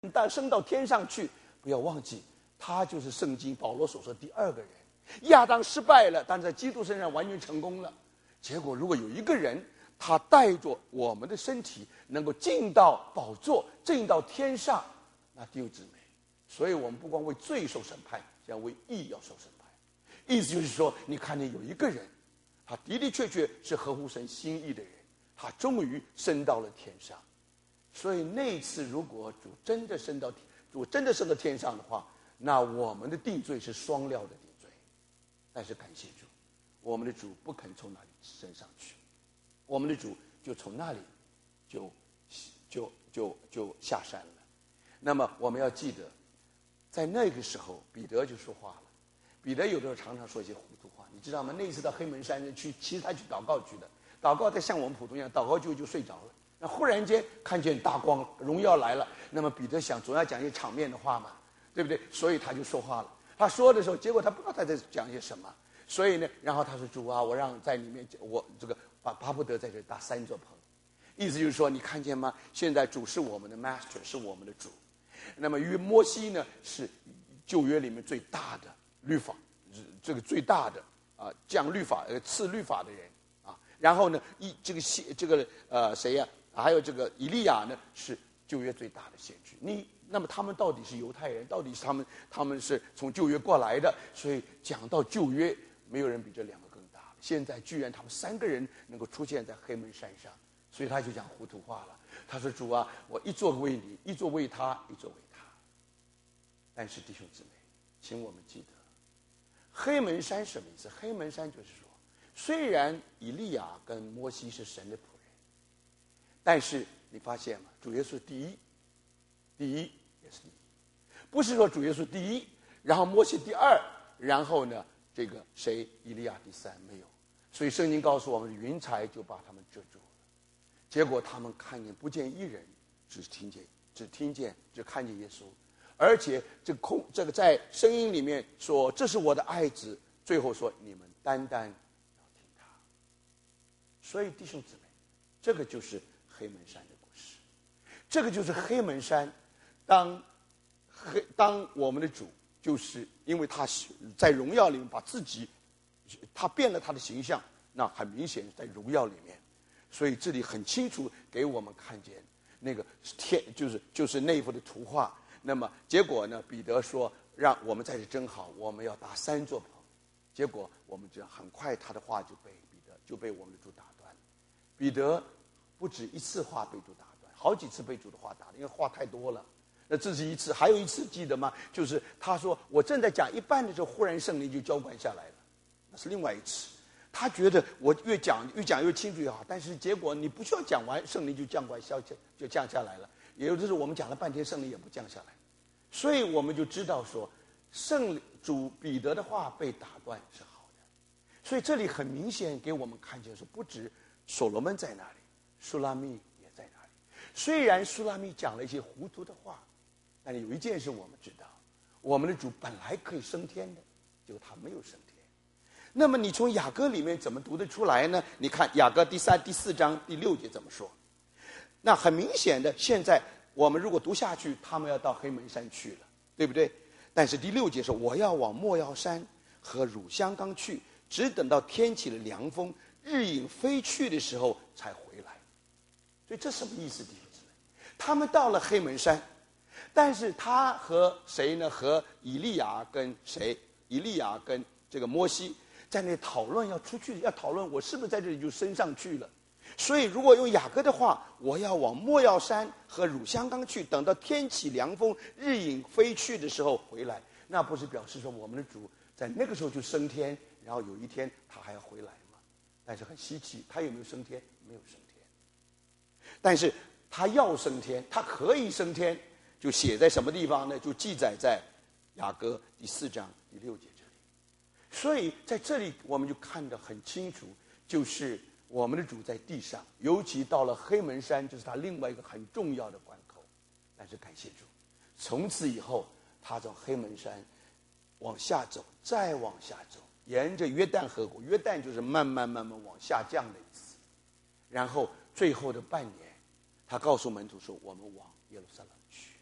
但升到天上去，不要忘记，他就是圣经保罗所说的第二个人。亚当失败了，但在基督身上完全成功了。结果，如果有一个人，他带着我们的身体能够进到宝座，进到天上，那弟兄姊妹，所以我们不光为罪受审判，像为义要受审判。意思就是说，你看见有一个人，他的的确确是合乎神心意的人，他终于升到了天上。所以那一次，如果主真的升到天上的话，那我们的定罪是双料的定罪。但是感谢主，我们的主不肯从那里升上去，我们的主就从那里就下山了。那么我们要记得，在那个时候，彼得就说话了。彼得有的时候常常说一些糊涂话，你知道吗？那一次到黑门山去，其实他去祷告去的，祷告他像我们普通一样，祷告就睡着了。那忽然间看见大光，荣耀来了。那么彼得想，总要讲一些场面的话嘛，对不对？所以他就说话了。他说的时候，结果他不知道他在讲些什么，所以呢，然后他说：“主啊，我让在里面，我这个巴不得在这里搭3座棚。”意思就是说，你看见吗？现在主是我们的 master， 是我们的主。那么于摩西呢，是旧约里面最大的律法，这个最大的降律法赐律法的人啊。然后呢，谁呀？还有这个以利亚呢，是旧约最大的先知。那么他们到底是犹太人，到底是他们是从旧约过来的，所以讲到旧约，没有人比这2个更大了。现在居然他们3个人能够出现在黑门山上，所以他就讲糊涂话了。他说：“主啊，我一座为你，一座为他，一座为他。”但是弟兄姊妹，请我们记得，黑门山什么意思？黑门山就是说，虽然以利亚跟摩西是神的仆人，但是你发现吗？主耶稣第一也是第一，不是说主耶稣第一，然后摩西第2，然后呢这个谁以利亚第3，没有。所以圣经告诉我们，云彩就把他们遮住了。结果他们看见不见一人，只看见耶稣。而且这个在声音里面说这是我的爱子，最后说你们单单要听他。所以弟兄姊妹，这个就是黑门山的故事，这个就是黑门山。当我们的主，就是因为他在荣耀里面把自己，他变了他的形象，那很明显在荣耀里面。所以这里很清楚给我们看见那个天，就是那幅的图画。那么结果呢？彼得说：“让我们在这真好，我们要搭3座棚。”结果我们这很快他的话就被我们的主打断了。彼得不止1次话被主打断，好几次被主的话打断，因为话太多了。那这是1次，还有1次记得吗？就是他说我正在讲一半的时候，忽然圣灵就浇灌下来了，那是另外1次。他觉得我越讲越清楚越好，但是结果你不需要讲完，圣灵就降下来了。也有的时候我们讲了半天，圣灵也不降下来。所以我们就知道说，主彼得的话被打断是好的。所以这里很明显给我们看见说，不止所罗门在那里，苏拉密也在那里。虽然苏拉密讲了一些糊涂的话，但是有一件事我们知道，我们的主本来可以升天的，结果他没有升天。那么你从雅歌里面怎么读得出来呢？你看雅歌第4章第6节怎么说？那很明显的，现在我们如果读下去，他们要到黑门山去了，对不对？但是第6节说：“我要往莫要山和乳香冈去，只等到天起了凉风，日影飞去的时候才回来。”所以这什么意思，弟兄姊妹？他们到了黑门山，但是他和谁呢？和以利亚跟这个摩西在那讨论要出去，要讨论我是不是在这里就升上去了。所以如果用雅歌的话，我要往莫要山和乳香冈去，等到天起凉风，日影飞去的时候回来，那不是表示说我们的主在那个时候就升天，然后有一天他还要回来吗？但是很稀奇，他有没有升天？没有升天。但是他要升天，他可以升天，就写在什么地方呢？就记载在雅歌第4章第6节这里。所以在这里我们就看得很清楚，就是我们的主在地上，尤其到了黑门山，就是他另外一个很重要的关口。但是感谢主，从此以后他从黑门山往下走，再往下走，沿着约旦河谷，约旦就是慢慢往下降的意思。然后最后的半年，他告诉门徒说：“我们往耶路撒冷去。”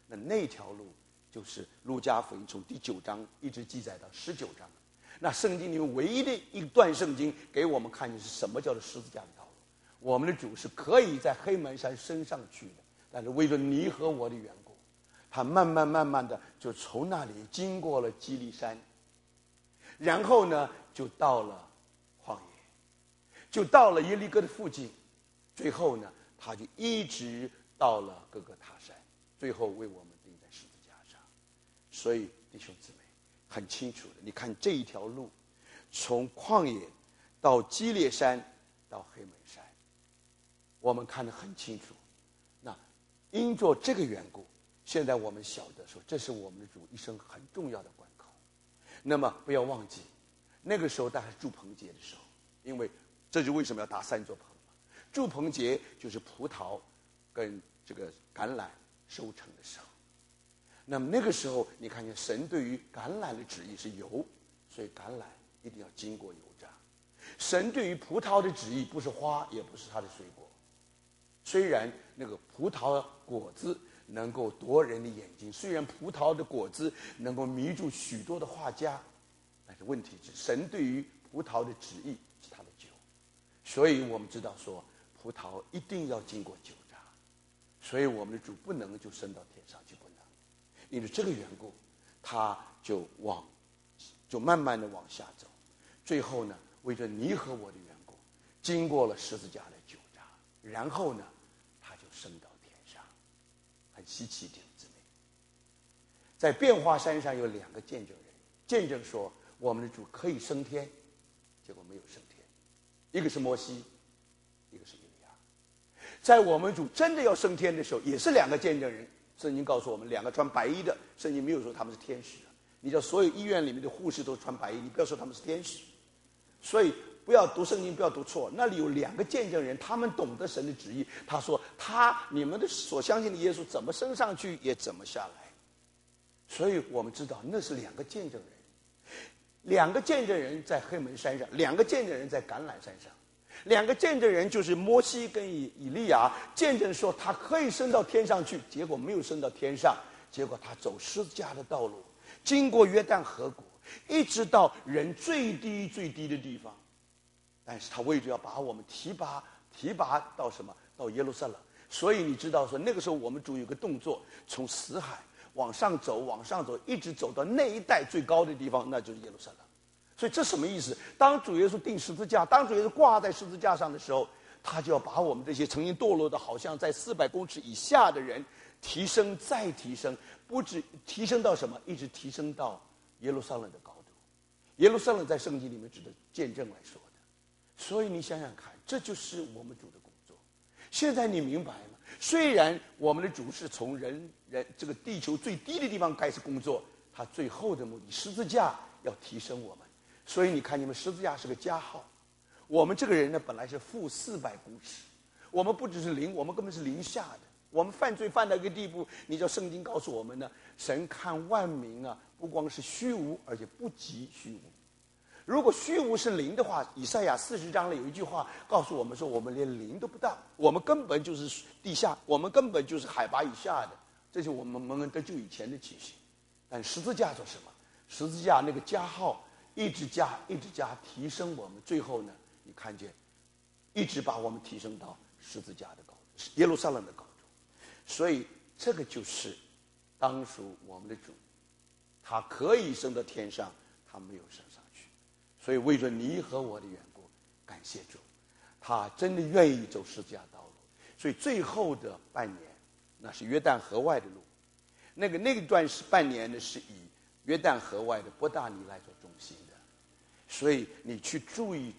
那条路就是路加福音从第9章一直记载到19章。那圣经里面唯一的一段圣经给我们看见是什么叫做十字架的道路。我们的主是可以在黑门山升上去的，但是为了你和我的缘故，他慢慢的就从那里经过了基利山，然后呢就到了旷野，就到了耶利哥的附近，最后呢他就一直到了各个他山，最后为我们钉在十字架上。所以弟兄姊妹很清楚的，你看这一条路从旷野到基列山到黑门山，我们看得很清楚。那因着这个缘故，现在我们晓得说这是我们的主一生很重要的关口。那么不要忘记，那个时候大概是住棚节的时候，因为这就为什么要搭3座棚嘛。住棚节就是葡萄跟这个橄榄收成的时候。那么那个时候你看见神对于橄榄的旨意是油，所以橄榄一定要经过油炸。神对于葡萄的旨意不是花，也不是它的水果。虽然那个葡萄果子能够夺人的眼睛，虽然葡萄的果子能够迷住许多的画家，但是问题是神对于葡萄的旨意是他的酒。所以我们知道说葡萄一定要经过酒榨，所以我们的主不能就升到天上去，不能。因为这个缘故，他就慢慢的往下走，最后呢为着你和我的缘故，经过了十字架的酒榨，然后呢他就升到天上。很稀奇的姊妹，在变化山上有2个见证人，见证说我们的主可以升天，结果没有升天。一个是摩西，一个是以利亚。在我们主真的要升天的时候，也是2个见证人。圣经告诉我们2个穿白衣的，圣经没有说他们是天使。你叫所有医院里面的护士都穿白衣，你不要说他们是天使。所以不要读圣经，不要读错。那里有2个见证人，他们懂得神的旨意。他说你们的所相信的耶稣怎么升上去也怎么下来。所以我们知道那是2个见证人。2个见证人在黑门山上，2个见证人在橄榄山上。2个见证人就是摩西跟以利亚，见证说他可以升到天上去，结果没有升到天上，结果他走十字架的道路，经过约旦河谷，一直到人最低的地方。但是他为着要把我们提拔到什么？到耶路撒冷。所以你知道说那个时候我们主有个动作，从死海往上走，一直走到那一带最高的地方，那就是耶路撒冷。所以这什么意思？当主耶稣钉十字架，当主耶稣挂在十字架上的时候，他就要把我们这些曾经堕落的好像在400公尺以下的人提升再提升，不止提升到什么，一直提升到耶路撒冷的高度。耶路撒冷在圣经里面指的见证来说的。所以你想想看，这就是我们主的工作。现在你明白吗？虽然我们的主是从人这个地球最低的地方开始工作，他最后的目的十字架要提升我们。所以你看，你们十字架是个加号。我们这个人呢，本来是负400公尺，我们不只是零，我们根本是零下的。我们犯罪犯到一个地步，你知道圣经告诉我们呢，神看万民啊，不光是虚无，而且不及虚无。如果虚无是零的话，以赛亚40章里有一句话告诉我们说，我们连零都不到，我们根本就是地下，我们根本就是海拔以下的。这是我们蒙恩得救以前的情形。但十字架做什么？十字架那个加号一直加，提升我们，最后呢，你看见，一直把我们提升到十字架的高度，耶路撒冷的高度。所以这个就是当属我们的主，他可以升到天上，他没有升上去。所以为着你和我的缘故，感谢主，他真的愿意走十字架道路。所以最后的半年，那是约旦河外的路，那个段是半年呢，是以约旦河外的伯大尼来做中心的。所以你去注意，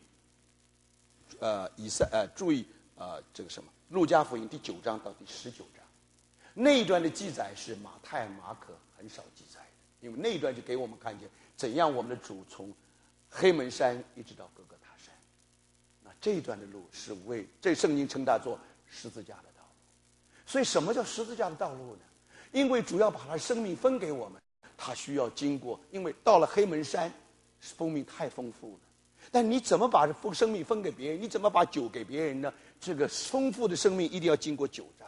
注意这个什么路加福音第9章到第19章，那一段的记载是马太、马可很少记载的，因为那一段就给我们看见怎样我们的主从黑门山一直到各个他山。那这一段的路是为这圣经称它做十字架的道路。所以什么叫十字架的道路呢？因为主要把他的生命分给我们，他需要经过，因为到了黑门山生命太丰富了，但你怎么把生命分给别人？你怎么把酒给别人呢？这个丰富的生命一定要经过酒榨。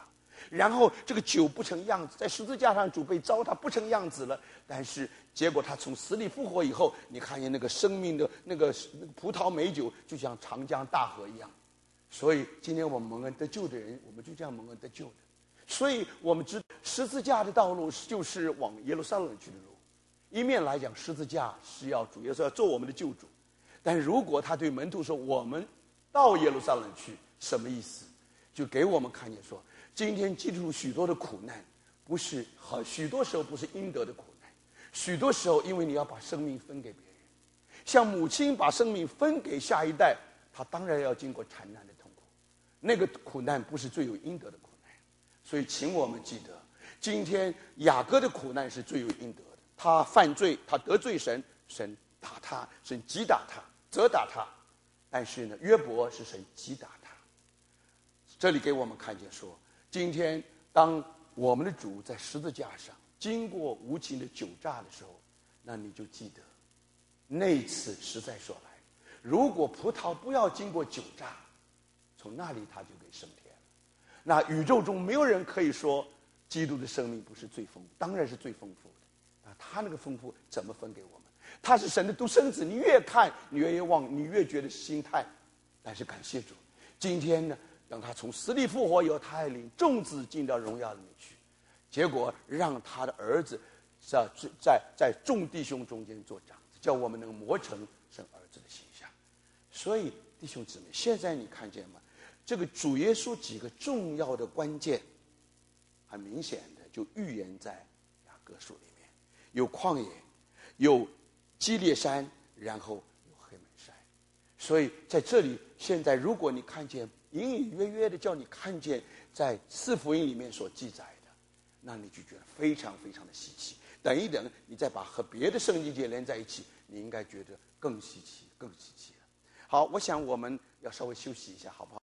然后这个酒不成样子，在十字架上主被糟蹋不成样子了。但是结果他从死里复活以后，你看见那个生命的那个葡萄美酒，就像长江大河一样。所以今天我们蒙恩得救的人，我们就这样蒙恩得救的。所以我们知十字架的道路就是往耶路撒冷去的路。一面来讲，十字架是要主耶稣要做我们的救主，但如果他对门徒说我们到耶路撒冷去，什么意思？就给我们看见说，今天基督徒许多的苦难，不是许多时候不是应得的苦难，许多时候因为你要把生命分给别人，像母亲把生命分给下一代，她当然要经过惨难的痛苦，那个苦难不是罪有应得的苦难。所以请我们记得，今天雅各的苦难是罪有应得的，他犯罪，他得罪神，神打他，神击打他，责打他。但是呢，约伯是神击打他。这里给我们看见说，今天当我们的主在十字架上经过无情的酒榨的时候，那你就记得那一次实在说来，如果葡萄不要经过酒榨，从那里他就给升天了。那宇宙中没有人可以说基督的生命不是最丰富，当然是最丰富的。他那个丰富怎么分给我们？他是神的独生子，你越看你越望，你越觉得心态。但是感谢主，今天呢，等他从死里复活以后，他还领众子进到荣耀里面去，结果让他的儿子在众弟兄中间做长子，叫我们能磨成神儿子的形象。所以弟兄姊妹，现在你看见吗？这个主耶稣几个重要的关键，很明显的就预言在雅各书里面，有旷野，有基列山，然后有黑门山。所以在这里，现在如果你看见隐隐约约的叫你看见在四福音里面所记载的，那你就觉得非常非常的稀奇。等一等，你再把和别的圣经节连在一起，你应该觉得更稀奇，更稀奇了。好，我想我们要稍微休息一下，好不好？